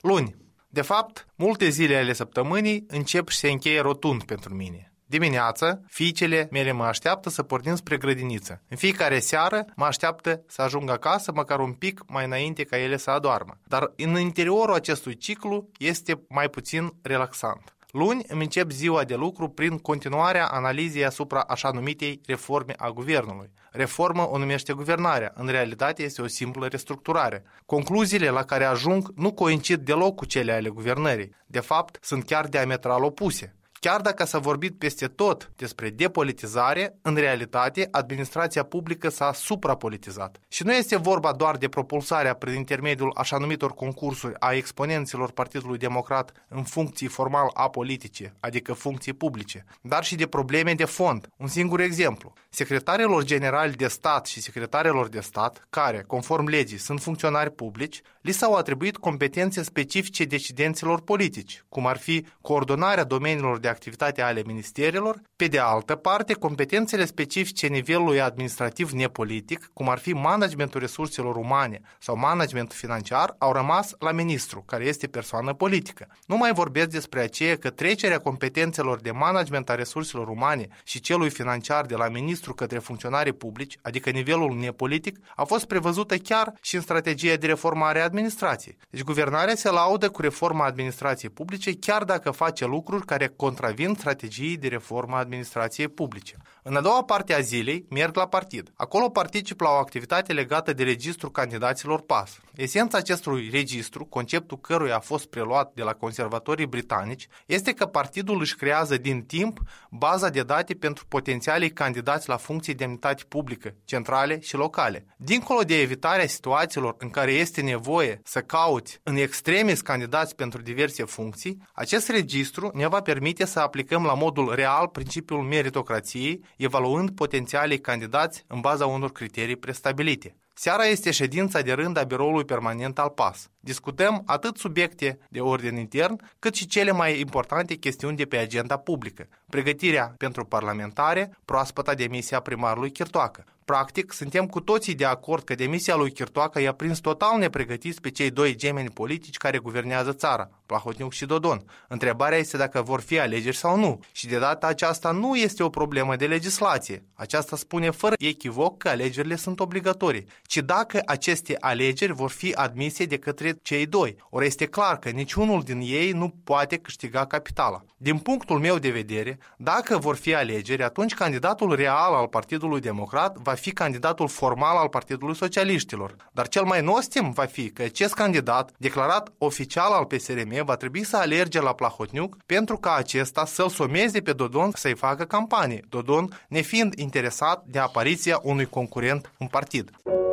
Luni. De fapt, multe zile ale săptămânii încep și se încheie rotund pentru mine. Dimineața, fiicele mele mă așteaptă să pornim spre grădiniță. În fiecare seară mă așteaptă să ajung acasă măcar un pic mai înainte ca ele să adoarmă. Dar în interiorul acestui ciclu este mai puțin relaxant. Luni îmi încep ziua de lucru prin continuarea analizei asupra așa numitei reforme a guvernului. Reformă o numește guvernarea, în realitate este o simplă restructurare. Concluziile la care ajung nu coincid deloc cu cele ale guvernării. De fapt, sunt chiar diametral opuse. Chiar dacă s-a vorbit peste tot despre depolitizare, în realitate, administrația publică s-a suprapolitizat. Și nu este vorba doar de propulsarea prin intermediul așa numitor concursuri a exponenților Partidului Democrat în funcții formal apolitice, adică funcții publice, dar și de probleme de fond. Un singur exemplu. Secretarilor generali de stat și secretarilor de stat, care, conform legii, sunt funcționari publici, li s-au atribuit competențe specifice decidenților politici, cum ar fi coordonarea domeniilor de activitate ale ministerilor, pe de altă parte, competențele specifice nivelului administrativ nepolitic, cum ar fi managementul resurselor umane sau managementul financiar, au rămas la ministru, care este persoană politică. Nu mai vorbesc despre aceea că trecerea competențelor de management a resurselor umane și celui financiar de la ministru către funcționarii publici, adică nivelul nepolitic, a fost prevăzută chiar și în strategia de reformare a administrației. Deci guvernarea se laudă cu reforma administrației publice, chiar dacă face lucruri care contravin strategiei de reformă a administrației publice. În a doua parte a zilei merg la partid. Acolo particip la o activitate legată de registrul candidaților PAS. Esența acestui registru, conceptul căruia a fost preluat de la conservatorii britanici, este că partidul își creează din timp baza de date pentru potențialii candidați la funcții de demnitate publică, centrale și locale. Dincolo de evitarea situațiilor în care este nevoie să cauți în extremis candidați pentru diverse funcții, acest registru ne va permite să aplicăm la modul real principiul meritocrației, evaluând potențialii candidați în baza unor criterii prestabilite. Seara este ședința de rând a biroului permanent al PAS. Discutăm atât subiecte de ordin intern, cât și cele mai importante chestiuni de pe agenda publică. Pregătirea pentru parlamentare, proaspăta demisia primarului Chirtoacă. Practic, suntem cu toții de acord că demisia lui Chirtoacă i-a prins total nepregătiți pe cei doi gemeni politici care guvernează țara, Plahotniuc și Dodon. Întrebarea este dacă vor fi alegeri sau nu. Și de data aceasta nu este o problemă de legislație. Aceasta spune fără echivoc că alegerile sunt obligatorii, ci dacă aceste alegeri vor fi admise de către cei doi. Ori este clar că niciunul din ei nu poate câștiga capitala. Din punctul meu de vedere, dacă vor fi alegeri, atunci candidatul real al Partidului Democrat va fi candidatul formal al Partidului Socialiștilor. Dar cel mai nostim va fi că acest candidat, declarat oficial al PSRM, va trebui să alerge la Plahotniuc pentru ca acesta să-l someze pe Dodon să-i facă campanie, Dodon nefiind interesat de apariția unui concurent în partid.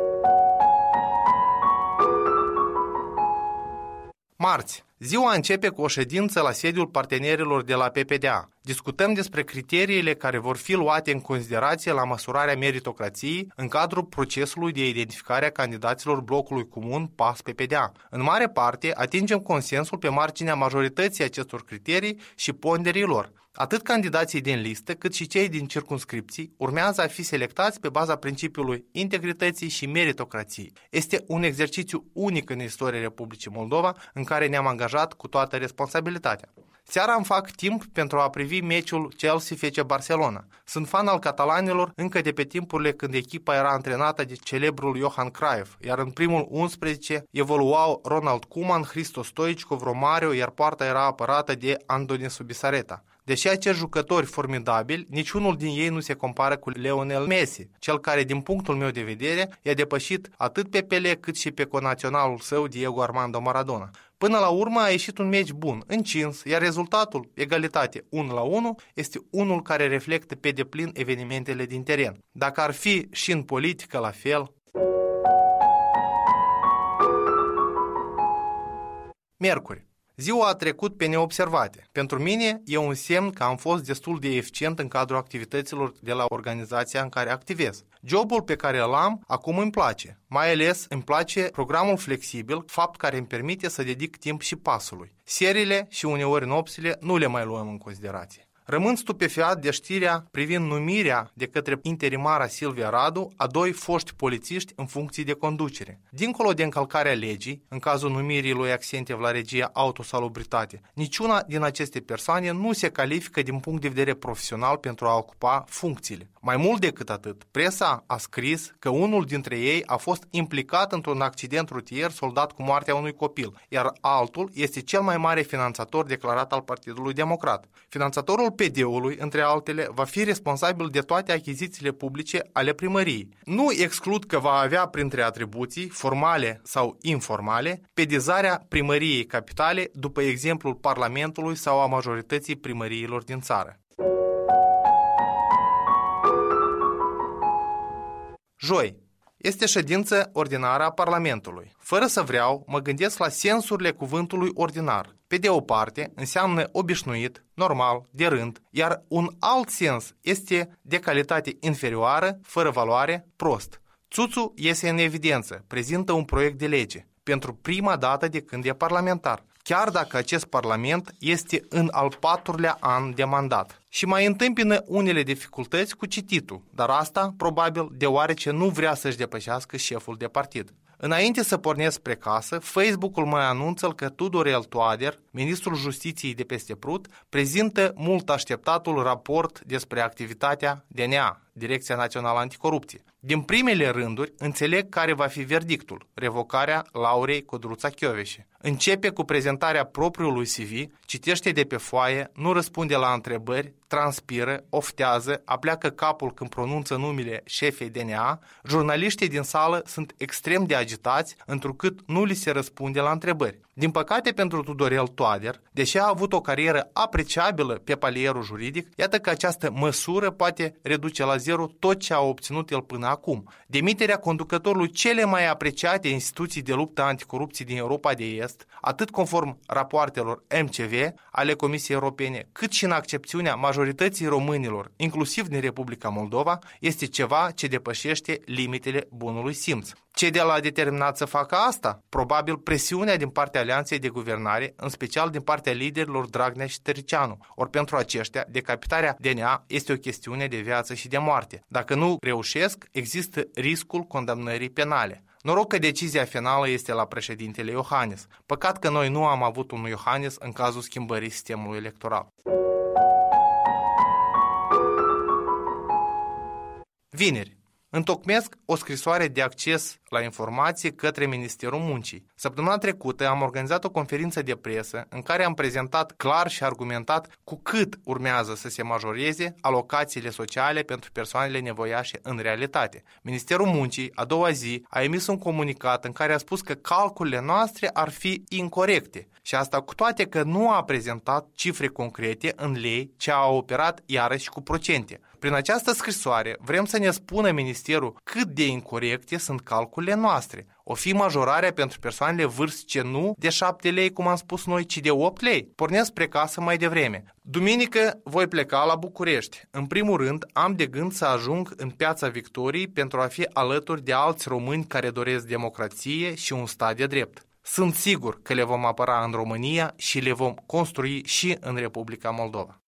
Marți. Ziua începe cu o ședință la sediul partenerilor de la PPDA. Discutăm despre criteriile care vor fi luate în considerație la măsurarea meritocrației în cadrul procesului de identificare a candidaților blocului comun PAS-PPDA. În mare parte, atingem consensul pe marginea majorității acestor criterii și ponderii lor. Atât candidații din listă, cât și cei din circumscripții urmează a fi selectați pe baza principiului integrității și meritocrației. Este un exercițiu unic în istoria Republicii Moldova, în care ne-am angajat cu toată responsabilitatea. Seara îmi fac timp pentru a privi meciul Chelsea-FC Barcelona. Sunt fan al catalanilor încă de pe timpurile când echipa era antrenată de celebrul Johan Cruyff, iar în primul 11 evoluau Ronald Koeman, Hristo Stoichkov, Romario, iar poarta era apărată de Andoni Subisareta. Deși acești jucători formidabili, niciunul din ei nu se compară cu Lionel Messi, cel care, din punctul meu de vedere, i-a depășit atât pe Pelé cât și pe conaționalul său Diego Armando Maradona. Până la urmă a ieșit un meci bun, încins, iar rezultatul, egalitate 1-1, este unul care reflectă pe deplin evenimentele din teren. Dacă ar fi și în politică la fel... Miercuri. Ziua a trecut pe neobservate. Pentru mine e un semn că am fost destul de eficient în cadrul activităților de la organizația în care activez. Jobul pe care îl am acum îmi place. Mai ales îmi place programul flexibil, fapt care îmi permite să dedic timp și pasului. Serile și uneori nopțile nu le mai luăm în considerație. Rămân stupefiat de știrea privind numirea de către interimara Silvia Radu a 2 foști polițiști în funcții de conducere. Dincolo de încălcarea legii, în cazul numirii lui Axentiev la regia Autosalubritate, niciuna din aceste persoane nu se califică din punct de vedere profesional pentru a ocupa funcțiile. Mai mult decât atât, presa a scris că unul dintre ei a fost implicat într-un accident rutier soldat cu moartea unui copil, iar altul este cel mai mare finanțator declarat al Partidului Democrat. Finanțatorul PD-ului, între altele, va fi responsabil de toate achizițiile publice ale primăriei. Nu exclud că va avea printre atribuții, formale sau informale, pedizarea primăriei capitale după exemplul Parlamentului sau a majorității primăriilor din țară. Joi. Este ședință ordinară a Parlamentului. Fără să vreau, mă gândesc la sensurile cuvântului ordinar. Pe de o parte, înseamnă obișnuit, normal, de rând, iar un alt sens este de calitate inferioară, fără valoare, prost. Țuțu iese în evidență, prezintă un proiect de lege, pentru prima dată de când e parlamentar, chiar dacă acest parlament este în al 4-lea an de mandat. Și mai întâmpină unele dificultăți cu cititul, dar asta probabil deoarece nu vrea să-și depășească șeful de partid. Înainte să pornesc spre casă, Facebook-ul mai anunță că Tudorel Toader, ministrul Justiției de peste Prut, prezintă mult așteptatul raport despre activitatea DNA, Direcția Națională Anticorupție. Din primele rânduri, înțeleg care va fi verdictul, revocarea Laurei Codruța Chioveși. Începe cu prezentarea propriului CV, citește de pe foaie, nu răspunde la întrebări, transpiră, oftează, apleacă capul când pronunță numele șefei DNA, jurnaliștii din sală sunt extrem de agitați, întrucât nu li se răspunde la întrebări. Din păcate pentru Tudorel Toader, deși a avut o carieră apreciabilă pe palierul juridic, iată că această măsură poate reduce la zero tot ce a obținut el până acum. Demiterea conducătorului cele mai apreciate instituții de luptă anticorupție din Europa de Est, atât conform rapoartelor MCV ale Comisiei Europene, cât și în accepțiunea majorității românilor, inclusiv din Republica Moldova, este ceva ce depășește limitele bunului simț. Ce de l-a determinat să facă asta? Probabil presiunea din partea alianței de guvernare, în special din partea liderilor Dragnea și Tăricianu. Ori pentru aceștia, decapitarea DNA este o chestiune de viață și de moarte. Dacă nu reușesc, există riscul condamnării penale. Noroc că decizia finală este la președintele Iohannis. Păcat că noi nu am avut un Iohannis în cazul schimbării sistemului electoral. Vineri. Întocmesc o scrisoare de acces la informații către Ministerul Muncii. Săptămâna trecută am organizat o conferință de presă în care am prezentat clar și argumentat cu cât urmează să se majoreze alocațiile sociale pentru persoanele nevoiașe în realitate. Ministerul Muncii, a doua zi, a emis un comunicat în care a spus că calculele noastre ar fi incorecte. Și asta cu toate că nu a prezentat cifre concrete în lei, ci a operat iarăși cu procente. Prin această scrisoare vrem să ne spună Ministerul cât de incorecte sunt calculele noastre. O fi majorarea pentru persoanele vârstice nu de 7 lei, cum am spus noi, ci de 8 lei. Pornesc spre casă mai devreme. Duminică voi pleca la București. În primul rând, am de gând să ajung în Piața Victoriei pentru a fi alături de alți români care doresc democrație și un stat de drept. Sunt sigur că le vom apăra în România și le vom construi și în Republica Moldova.